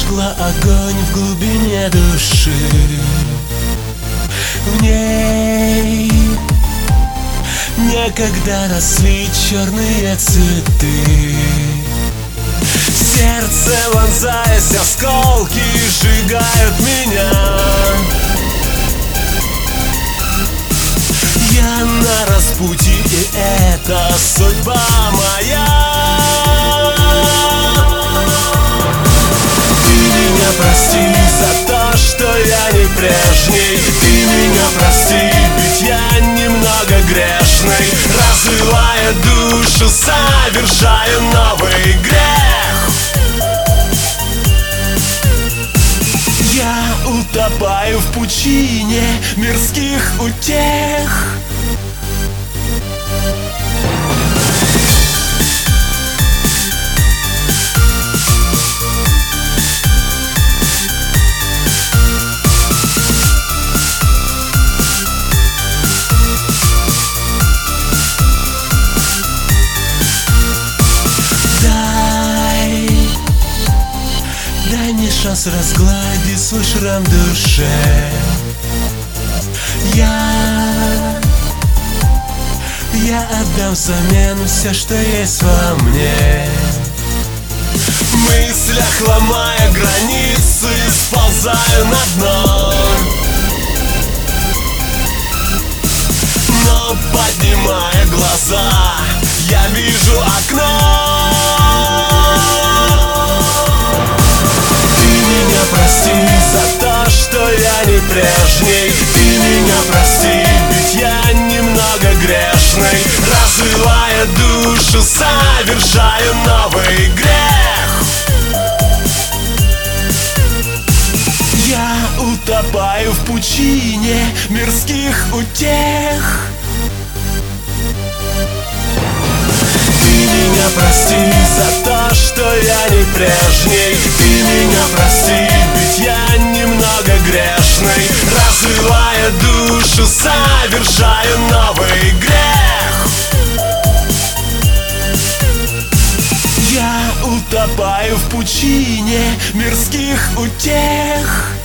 Зажгла огонь в глубине души. В ней некогда росли черные цветы. В сердце вонзаясь, осколки сжигают меня. Я на распутье, и это судьба моя. Ты меня прости за то, что я не прежний. Ты меня прости, ведь я немного грешный. Разрывая душу, совершаю новый грех. Я утопаю в пучине мирских утех. Дай мне шанс разгладить свой шрам в душе. Я отдам взамен все, что есть во мне. В мыслях, ломая границы, сползаю на дно. Но поднимая глаза, я вижу окно. Прости за то, что я не прежний. Ты меня прости, ведь я немного грешный. Разрывая душу, совершаю новый грех. Я утопаю в пучине мирских утех. Ты меня прости за то, что я не прежний. Ты меня прости, ведь я немного грешный. Разрывая душу, совершаю новый грех. Я утопаю в пучине мирских утех.